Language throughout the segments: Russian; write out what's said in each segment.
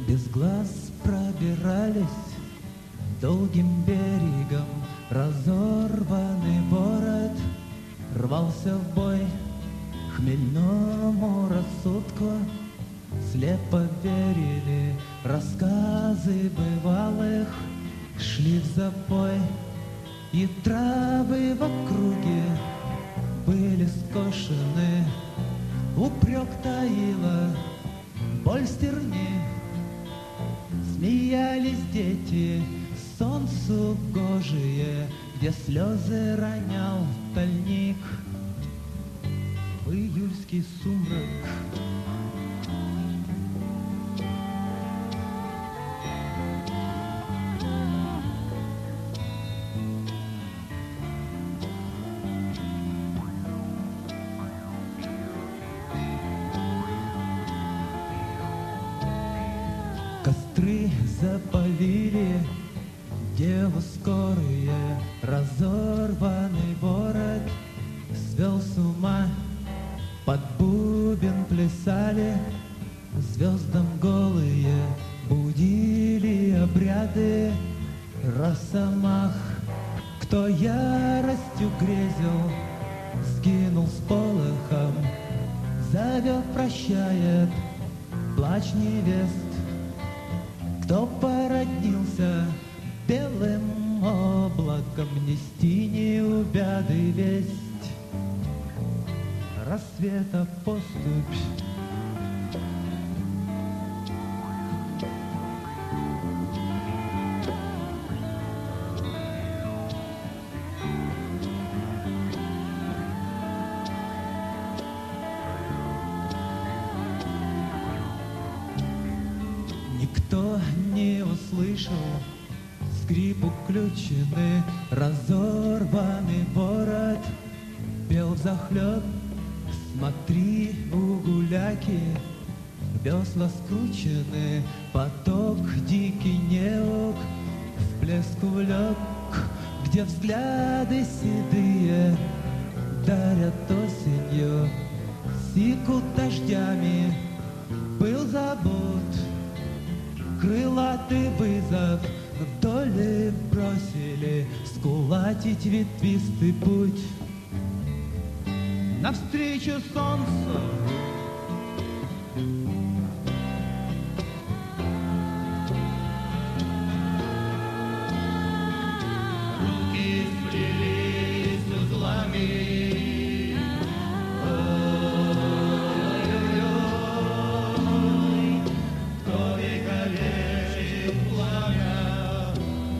без глаз пробирались долгим берегом, разорванный ворот рвался в бой хмельному рассудку. Слепо верили рассказы бывалых, шли в запой, и травы в округе были скошены. Упрек таила боль стерни, смеялись дети солнцу гожие, где слезы ронял тальник. В июльский сумрак костры запалили деву скорые, разорванный ворот свел с ума. Под бубен плясали, звездам голые будили обряды росомах. Кто яростью грезил, сгинул с полохом, зовет, прощает плач невест. Кто породнился белым облаком, нести неубяды весть. Рассвета поступь никто не услышал скрипу ключины, разорванный ворот пел взахлеб. Смотри, у гуляки весла скручены, поток дикий неук в плеск увлек, где взгляды седые дарят осенью, секут дождями, был забот. Крылатый вызов вдоль бросили, скулатить ветвистый путь навстречу солнцу. Руки сплелись узлами, ой-ой-ой, кто вековечит пламя,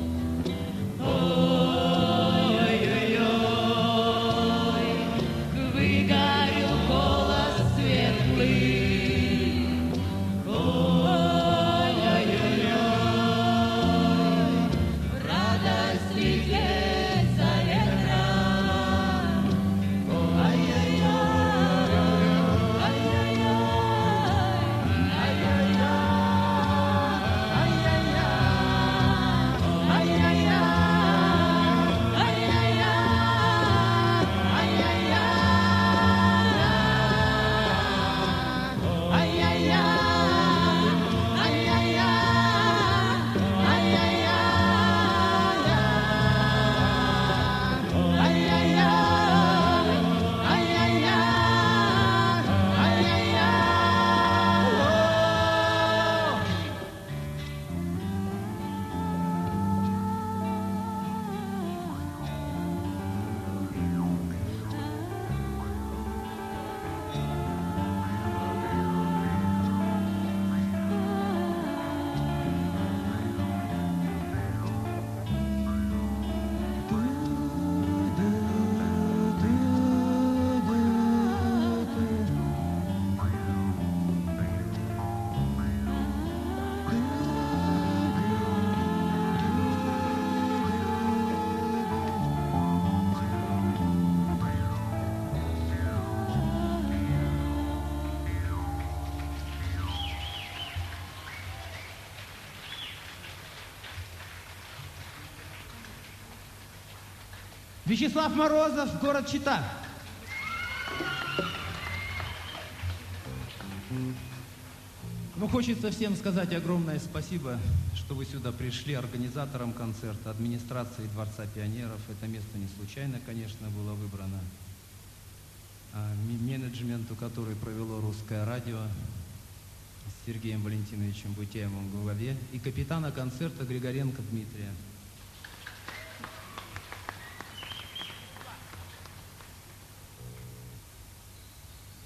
Вячеслав Морозов, город Чита. Ну, хочется всем сказать огромное спасибо, что вы сюда пришли, организаторам концерта, администрации Дворца пионеров. Это место не случайно, конечно, было выбрано. Менеджменту, который провело Русское радио, с Сергеем Валентиновичем Бутеевым в главе, и капитана концерта Григоренко Дмитрия.